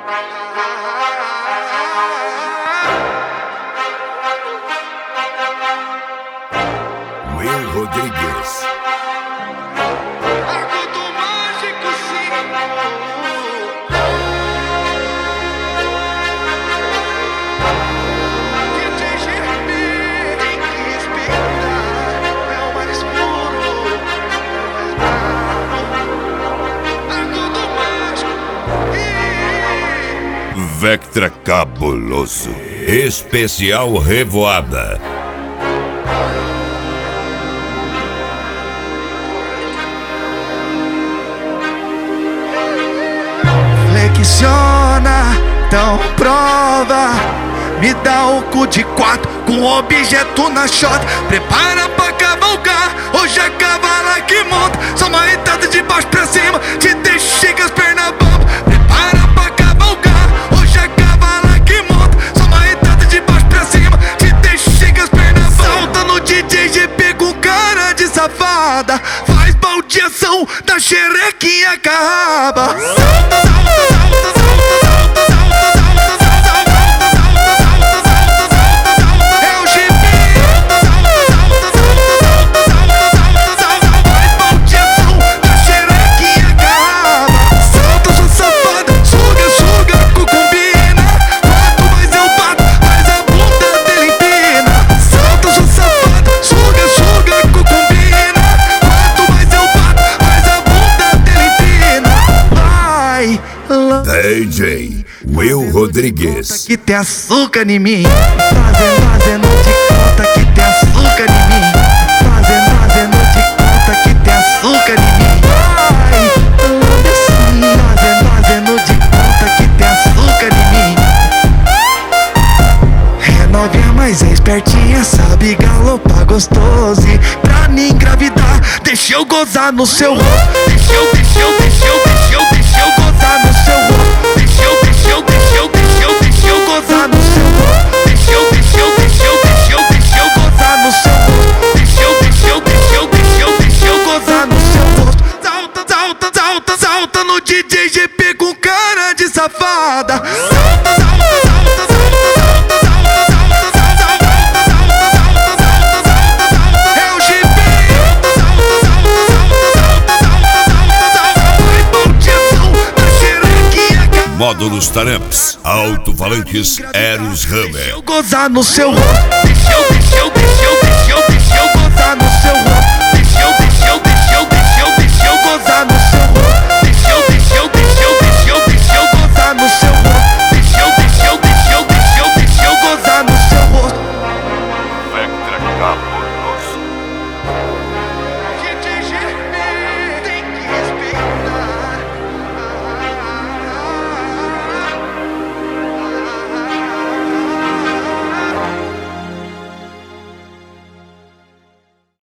Will Rodrigues. Vectra Cabuloso. Especial Revoada. Flexiona, então prova. Me dá o cu de quatro com objeto na chota. Prepara pra cavalgar, hoje é cavala que monta. Só marretada de baixo pra cima, te deixei com as pernas bamba. Prepara pra cavalgar, hoje é cavala que monta. Só marretada de baixo pra cima, te deixei com as pernas bamba. Salta no DJ GP com cara de safada. Faz baldeação da xerequinha carraba. Salta, salta, salta, salta. DJ Will Rodrigues. Que tem açúcar em mim. Fazendo de conta que tem açúcar em mim. Fazendo de conta que tem açúcar em mim. Ai, fazendo de conta que tem açúcar em mim. É novinha, mas é espertinha, sabe galopar gostoso. E pra me engravidar, deixa eu gozar no seu rosto. Deixa eu gozar no seu rosto. Deixa eu gozar no seu rosto. Deixa eu gozar no seu rosto. Deixa eu gozar no seu rosto. Salta, salta, salta, salta no DJ GP com cara de safada. Salta, salta, salta, salta, salta, salta, salta, salta, salta, salta. É o GP. Salta, salta, salta, salta, salta, salta. Faz baldeação da xerequinha. Módulos Taramps, alto-falantes Eros Hammer. Deixa eu gozar no seu rosto. Deixa eu gozar no seu rosto. Deixa eu gozar no seu